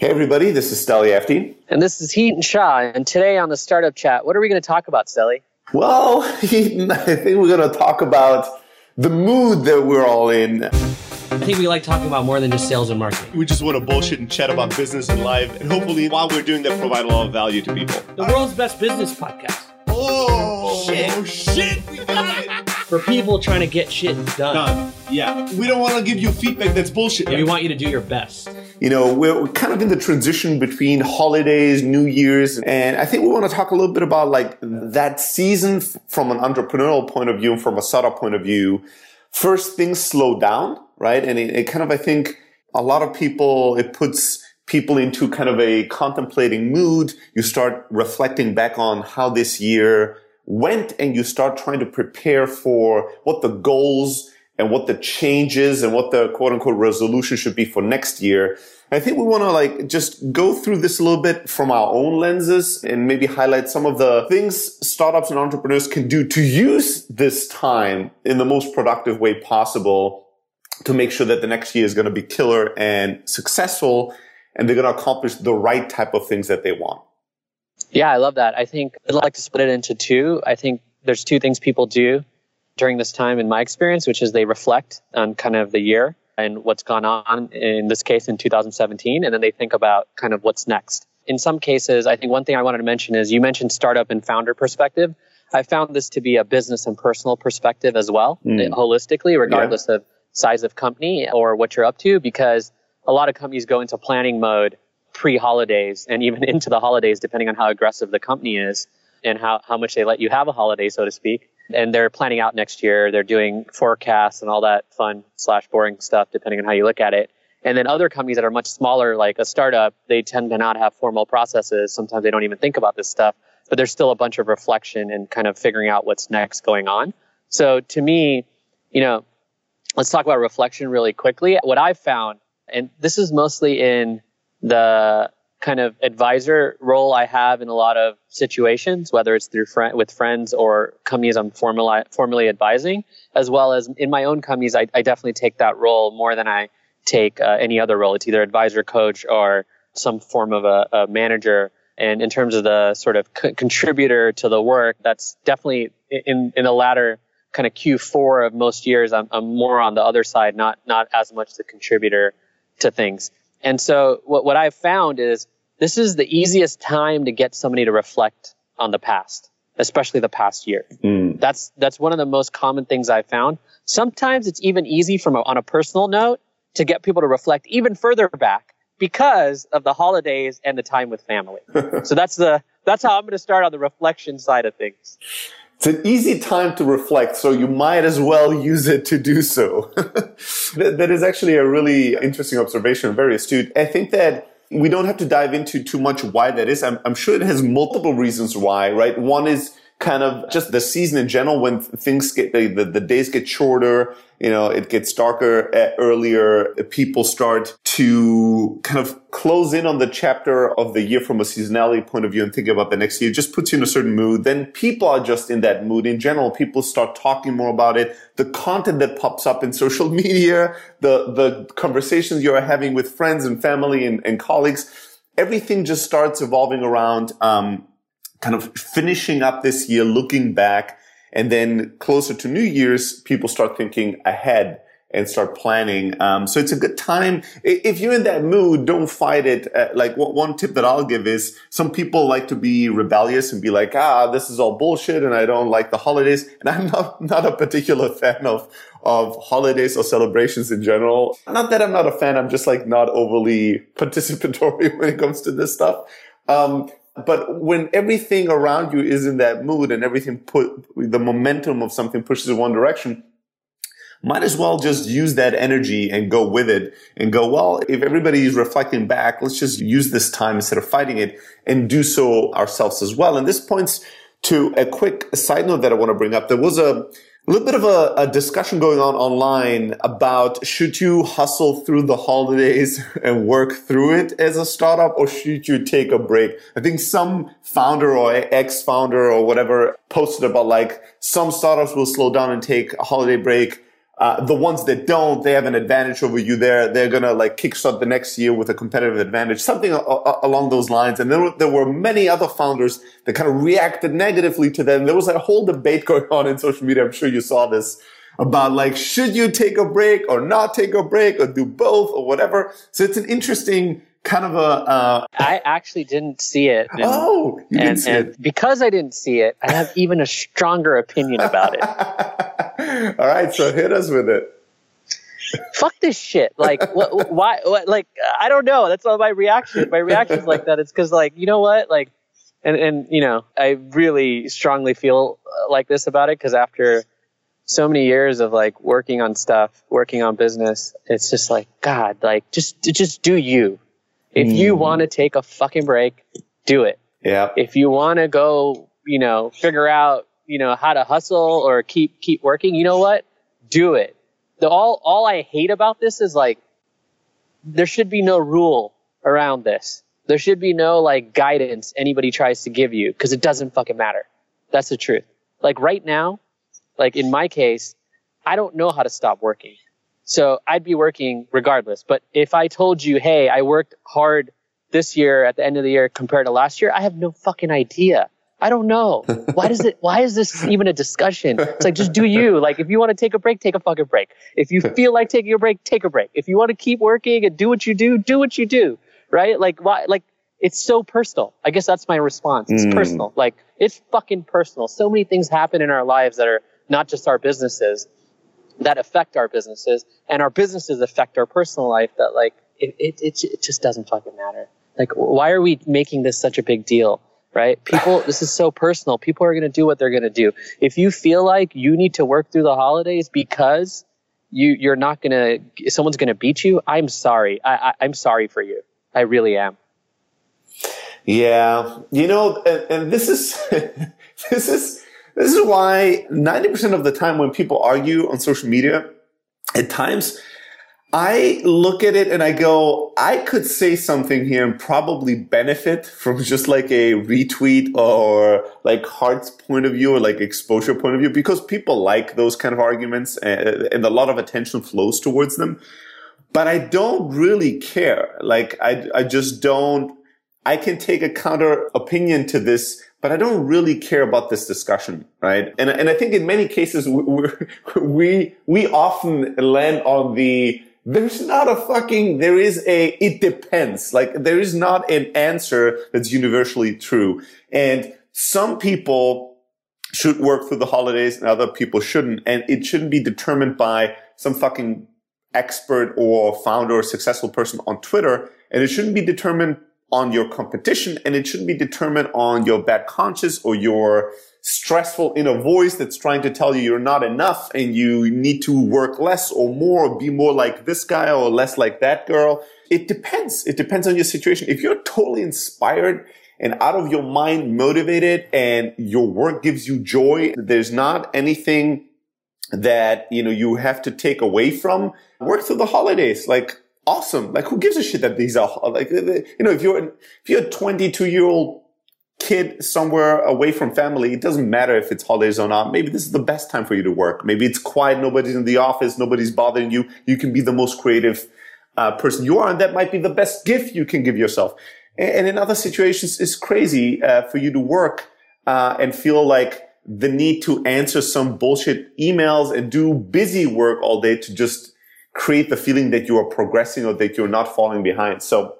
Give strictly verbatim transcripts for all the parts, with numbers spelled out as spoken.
Hey everybody, this is Steli Efti. And this is Heaton Shah. And today on the Startup Chat, what are we going to talk about, Steli? Well, Heaton, I think we're going to talk about the mood that we're all in. I think we like talking about more than just sales and marketing. We just want to bullshit and chat about business and life. And hopefully, while we're doing that, provide a lot of value to people. The world's best business podcast. Oh, shit. Oh, shit. We got it. For people trying to get shit done. Done. Yeah. We don't want to give you feedback that's bullshit. Yeah, we want you to do your best. You know, we're kind of in the transition between holidays, New Year's, and I think we want to talk a little bit about like that season from an entrepreneurial point of view and from a startup point of view. First, things slow down, right? And it, it kind of, I think, a lot of people, it puts people into kind of a contemplating mood. You start reflecting back on how this year went, and you start trying to prepare for what the goals and what the changes and what the quote unquote resolution should be for next year. I think we want to like just go through this a little bit from our own lenses and maybe highlight some of the things startups and entrepreneurs can do to use this time in the most productive way possible to make sure that the next year is going to be killer and successful, and they're going to accomplish the right type of things that they want. Yeah, I love that. I think I'd like to split it into two. I think there's two things people do during this time in my experience, which is they reflect on kind of the year and what's gone on, in this case in two thousand seventeen, and then they think about kind of what's next. In some cases, I think one thing I wanted to mention is you mentioned startup and founder perspective. I found this to be a business and personal perspective as well, mm. holistically, regardless yeah. of size of company or what you're up to, because a lot of companies go into planning mode pre-holidays and even into the holidays, depending on how aggressive the company is and how, how much they let you have a holiday, so to speak. And they're planning out next year. They're doing forecasts and all that fun slash boring stuff, depending on how you look at it. And then other companies that are much smaller, like a startup, they tend to not have formal processes. Sometimes they don't even think about this stuff, but there's still a bunch of reflection and kind of figuring out what's next going on. So to me, you know, let's talk about reflection really quickly. What I've found, and this is mostly in the kind of advisor role I have in a lot of situations, whether it's through friend, with friends or companies I'm formally, formally advising, as well as in my own companies, I, I definitely take that role more than I take uh, any other role. It's either advisor, coach, or some form of a, a manager. And in terms of the sort of co- contributor to the work, that's definitely in, in the latter kind of Q four of most years, I'm, I'm more on the other side, not not as much the contributor to things. And so what, what I've found is this is the easiest time to get somebody to reflect on the past, especially the past year. Mm. That's that's one of the most common things I've found. Sometimes it's even easy from a, on a personal note to get people to reflect even further back because of the holidays and the time with family. So that's the that's how I'm going to start on the reflection side of things. It's an easy time to reflect, so you might as well use it to do so. that, that is actually a really interesting observation, very astute. I think that we don't have to dive into too much why that is. I'm, I'm sure it has multiple reasons why, right? One is kind of just the season in general when things get, the, the, the days get shorter, you know, it gets darker earlier. People start to kind of close in on the chapter of the year from a seasonality point of view and think about the next year. It just puts you in a certain mood. Then people are just in that mood. In general, people start talking more about it. The content that pops up in social media, the, the conversations you're having with friends and family and, and colleagues, everything just starts evolving around, um, kind of finishing up this year, looking back. And then closer to New Year's, people start thinking ahead and start planning. Um, so it's a good time. If you're in that mood, don't fight it. Uh, like what, one tip that I'll give is some people like to be rebellious and be like, ah, this is all bullshit and I don't like the holidays. And I'm not, not a particular fan of, of holidays or celebrations in general. Not that I'm not a fan. I'm just like not overly participatory when it comes to this stuff. Um, But when everything around you is in that mood and everything put, the momentum of something pushes in one direction, might as well just use that energy and go with it and go, well, if everybody is reflecting back, let's just use this time instead of fighting it and do so ourselves as well. And this points to a quick side note that I want to bring up. There was a, A little bit of a, a discussion going on online about should you hustle through the holidays and work through it as a startup, or should you take a break? I think some founder or ex-founder or whatever posted about like some startups will slow down and take a holiday break. Uh, the ones that don't, they have an advantage over you there. They're going to like kickstart the next year with a competitive advantage, something a- a- along those lines. And there were, there were many other founders that kind of reacted negatively to them. There was a whole debate going on in social media. I'm sure you saw this about like, should you take a break or not take a break or do both or whatever? So it's an interesting kind of a, uh, I actually didn't see it. And, oh, you didn't and, see and it. because I didn't see it, I have even a stronger opinion about it. All right. So hit us with it. Fuck this shit. Like, what, why, what, like, I don't know. That's all my reaction. My reaction's like that. It's because, like, you know what? Like, and, and, you know, I really strongly feel like this about it because after so many years of like working on stuff, working on business, it's just like, God, like, just, just do you. If mm. you want to take a fucking break, do it. Yeah. If you want to go, you know, figure out, you know, how to hustle or keep, keep working, you know what? Do it. The, all, all I hate about this is like, there should be no rule around this. There should be no like guidance anybody tries to give you because it doesn't fucking matter. That's the truth. Like right now, like in my case, I don't know how to stop working. So I'd be working regardless. But if I told you, hey, I worked hard this year at the end of the year compared to last year, I have no fucking idea. I don't know. Why does it, why is this even a discussion? It's like, just do you. Like, if you want to take a break, take a fucking break. If you feel like taking a break, take a break. If you want to keep working and do what you do, do what you do. Right? Like, why, like, it's so personal. I guess that's my response. It's mm. personal. Like, it's fucking personal. So many things happen in our lives that are not just our businesses, that affect our businesses, and our businesses affect our personal life that, like, it, it, it, it just doesn't fucking matter. Like, why are we making this such a big deal, right? People, this is so personal. People are going to do what they're going to do. If you feel like you need to work through the holidays because you, you're not going to, someone's going to beat you, I'm sorry. I, I, I'm sorry for you. I really am. Yeah. You know, and, and this is, this is, This is why ninety percent of the time when people argue on social media, at times I look at it and I go, I could say something here and probably benefit from just like a retweet or like Heart's point of view or like exposure point of view because people like those kind of arguments and, and a lot of attention flows towards them. But I don't really care. Like I, I just don't, I can take a counter opinion to this, but I don't really care about this discussion, right? And and I think in many cases we we we often land on the there's not a fucking there is a it depends. Like there is not an answer that's universally true. And some people should work through the holidays and other people shouldn't. And it shouldn't be determined by some fucking expert or founder or successful person on Twitter. And it shouldn't be determined on your competition, and it shouldn't be determined on your bad conscience or your stressful inner voice that's trying to tell you you're not enough and you need to work less or more or be more like this guy or less like that girl. It depends. It depends on your situation. If you're totally inspired and out of your mind motivated and your work gives you joy, there's not anything that, you know, you have to take away from, work through the holidays. Like, awesome. Like, who gives a shit that these are like, you know, if you're, if you're a twenty-two year old kid somewhere away from family, it doesn't matter if it's holidays or not. Maybe this is the best time for you to work. Maybe it's quiet. Nobody's in the office. Nobody's bothering you. You can be the most creative uh, person you are. And that might be the best gift you can give yourself. And, and in other situations, it's crazy uh, for you to work uh, and feel like the need to answer some bullshit emails and do busy work all day to just create the feeling that you are progressing or that you're not falling behind. So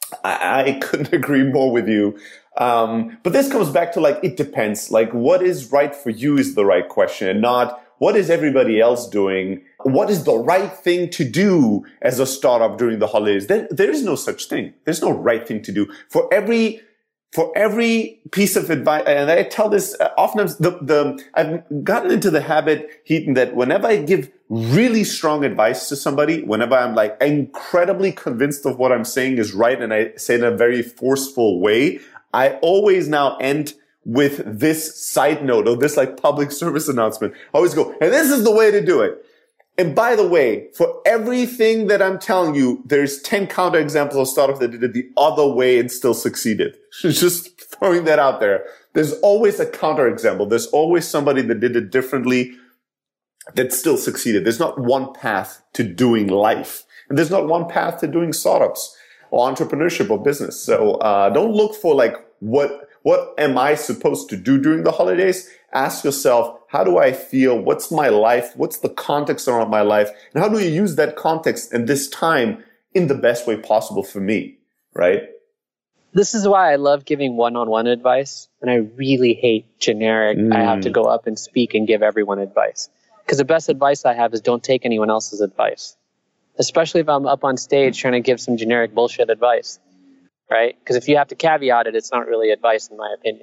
I, I couldn't agree more with you. Um, but this comes back to like, it depends. Like what is right for you is the right question and not what is everybody else doing? What is the right thing to do as a startup during the holidays? There, there is no such thing. There's no right thing to do. For every For every piece of advice, and I tell this uh, often, the, the, I've gotten into the habit, Heaton, that whenever I give really strong advice to somebody, whenever I'm like incredibly convinced of what I'm saying is right, and I say it in a very forceful way, I always now end with this side note or this like public service announcement. I always go, and this is the way to do it. And by the way, for everything that I'm telling you, there's ten counterexamples of startups that did it the other way and still succeeded. Just throwing that out there. There's always a counterexample. There's always somebody that did it differently that still succeeded. There's not one path to doing life. And there's not one path to doing startups or entrepreneurship or business. So uh, don't look for like, what what am I supposed to do during the holidays? Ask yourself, how do I feel? What's my life? What's the context around my life? And how do you use that context and this time in the best way possible for me, right? This is why I love giving one-on-one advice. And I really hate generic, mm. I have to go up and speak and give everyone advice. Because the best advice I have is don't take anyone else's advice. Especially if I'm up on stage trying to give some generic bullshit advice, right? Because if you have to caveat it, it's not really advice in my opinion.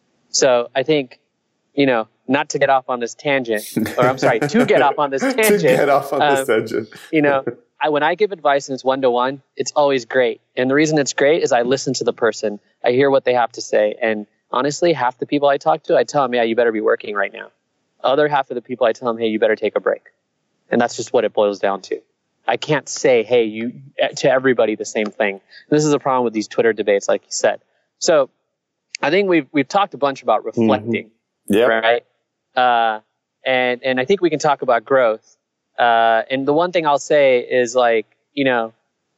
So I think, you know, not to get off on this tangent, or I'm sorry, to get off on this tangent. to get off on um, this tangent. you know, I, when I give advice and it's one-to-one, it's always great. And the reason it's great is I listen to the person. I hear what they have to say. And honestly, half the people I talk to, I tell them, yeah, you better be working right now. Other half of the people I tell them, hey, you better take a break. And that's just what it boils down to. I can't say, hey, you to everybody the same thing. This is a problem with these Twitter debates, like you said. So I think we've we've talked a bunch about reflecting, mm-hmm. yeah. right? Uh, and and I think we can talk about growth. Uh, and the one thing I'll say is like, you know,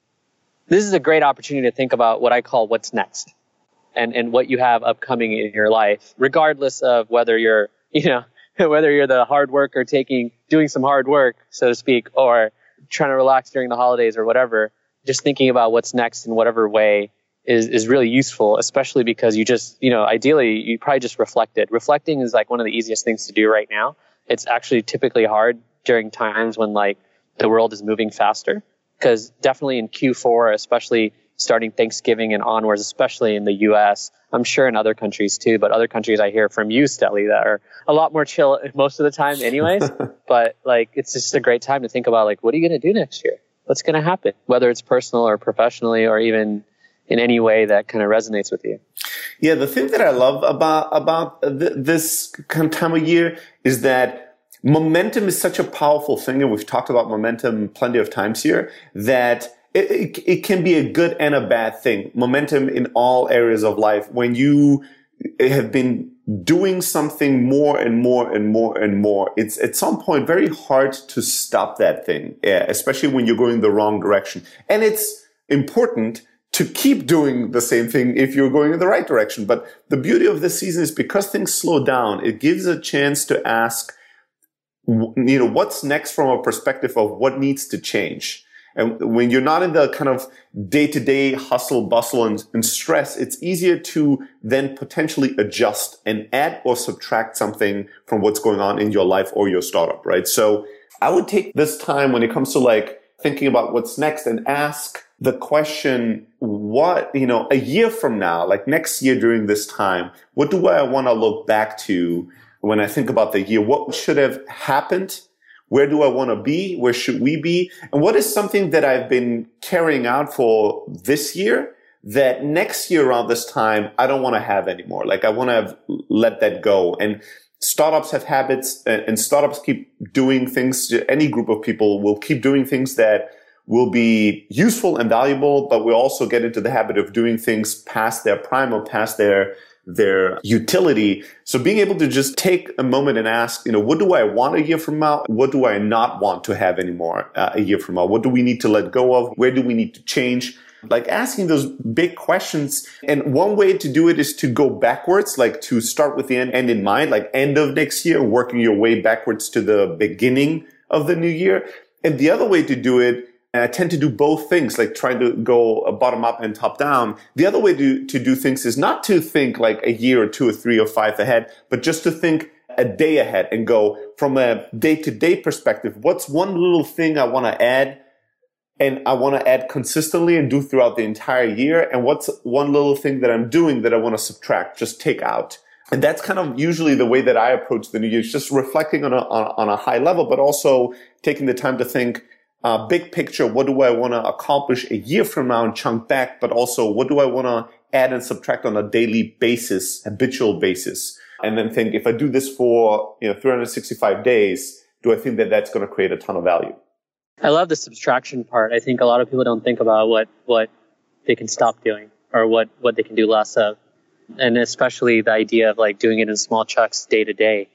this is a great opportunity to think about what I call what's next, and and what you have upcoming in your life, regardless of whether you're, you know, whether you're the hard worker taking doing some hard work, so to speak, or trying to relax during the holidays or whatever. Just thinking about what's next in whatever way is, is really useful, especially because you just, you know, ideally you probably just reflected. Reflecting is like one of the easiest things to do right now. It's actually typically hard during times when like the world is moving faster, because definitely in Q four, especially starting Thanksgiving and onwards, especially in the U S, I'm sure in other countries too, but other countries I hear from you, Stelly, that are a lot more chill most of the time anyways. But like, it's just a great time to think about like, what are you going to do next year? What's going to happen? Whether it's personal or professionally or even in any way that kind of resonates with you. Yeah, the thing that I love about, about th- this kind of time of year is that momentum is such a powerful thing. And we've talked about momentum plenty of times here, that It, it, it can be a good and a bad thing. Momentum in all areas of life. When you have been doing something more and more and more and more, it's at some point very hard to stop that thing, yeah, especially when you're going the wrong direction. And it's important to keep doing the same thing if you're going in the right direction. But the beauty of this season is because things slow down, it gives a chance to ask, you know, what's next from a perspective of what needs to change. And when you're not in the kind of day-to-day hustle, bustle, and, and stress, it's easier to then potentially adjust and add or subtract something from what's going on in your life or your startup, right? So I would take this time when it comes to like thinking about what's next and ask the question, what, you know, a year from now, like next year during this time, what do I want to look back to when I think about the year? What should have happened? Where do I want to be? Where should we be? And what is something that I've been carrying out for this year that next year around this time, I don't want to have anymore? Like I want to have let that go. And startups have habits, and startups keep doing things. Any group of people will keep doing things that will be useful and valuable, but we also get into the habit of doing things past their prime or past their their utility. So being able to just take a moment and ask, you know, what do I want a year from now? What do I not want to have anymore uh, a year from now? What do we need to let go of? Where do we need to change? Like asking those big questions. And one way to do it is to go backwards, like to start with the end, end in mind, like end of next year, working your way backwards to the beginning of the new year. And the other way to do it, and I tend to do both things, like trying to go bottom up and top down. The other way to, to do things is not to think like a year or two or three or five ahead, but just to think a day ahead and go from a day-to-day perspective. What's one little thing I want to add and I want to add consistently and do throughout the entire year? And what's one little thing that I'm doing that I want to subtract, just take out? And that's kind of usually the way that I approach the new year. It's just reflecting on a, on, on a high level, but also taking the time to think, Uh, big picture, what do I want to accomplish a year from now and chunk back, but also what do I want to add and subtract on a daily basis, habitual basis, and then think, if I do this for, you know, three hundred sixty-five days, do I think that that's going to create a ton of value? I love the subtraction part. I think a lot of people don't think about what, what they can stop doing or what, what they can do less of. And especially the idea of like doing it in small chunks day to day.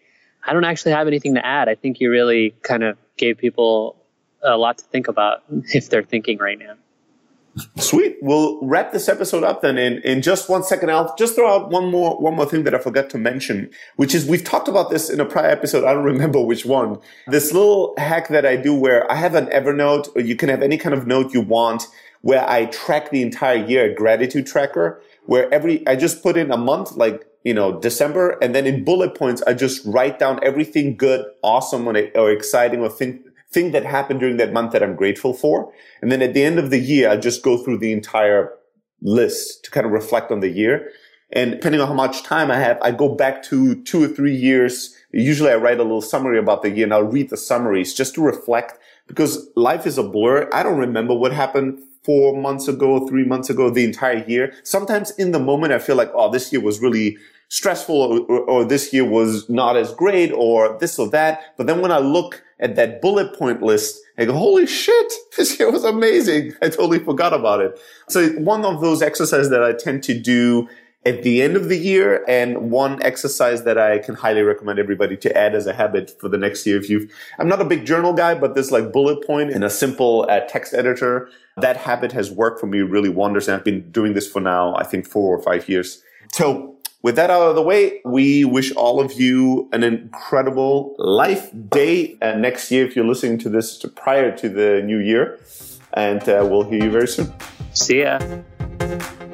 I don't actually have anything to add. I think you really kind of gave people a lot to think about if they're thinking right now. Sweet. We'll wrap this episode up then in, in just one second. I'll just throw out one more, one more thing that I forgot to mention, which is we've talked about this in a prior episode. I don't remember which one. This little hack that I do where I have an Evernote, or you can have any kind of note you want, where I track the entire year, a gratitude tracker, where every, I just put in a month, like, you know, December, and then in bullet points, I just write down everything good, awesome, or exciting, or thing, thing that happened during that month that I'm grateful for. And then at the end of the year, I just go through the entire list to kind of reflect on the year. And depending on how much time I have, I go back to two or three years. Usually I write a little summary about the year and I'll read the summaries just to reflect, because life is a blur. I don't remember what happened four months ago, three months ago, the entire year. Sometimes in the moment, I feel like, oh, this year was really stressful, or, or, or this year was not as great, or this or that. But then when I look at that bullet point list, I go, holy shit, this year was amazing. I totally forgot about it. So one of those exercises that I tend to do at the end of the year, and one exercise that I can highly recommend everybody to add as a habit for the next year. If you've, I'm not a big journal guy, but this like bullet point in a simple uh, text editor, that habit has worked for me really wonders. And I've been doing this for now, I think four or five years. So with that out of the way, we wish all of you an incredible Life Day uh, next year if you're listening to this prior to the new year. And uh, we'll hear you very soon. See ya.